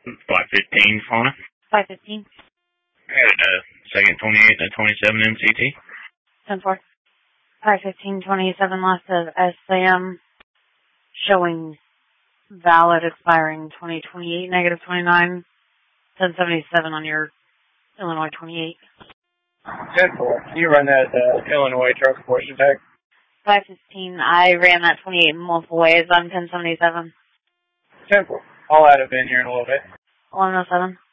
515, Fauna. 515. Alright, second 28 to 27 MCT. 10-4. 515-27 lost of SAM, showing valid expiring 2028, negative 29. 1077 on your Illinois 28. 10-4. Can you run that Illinois transportation tag? 515. I ran that 28 multiple ways on 1077. 10-4. I'll add it in here in a little bit. 107.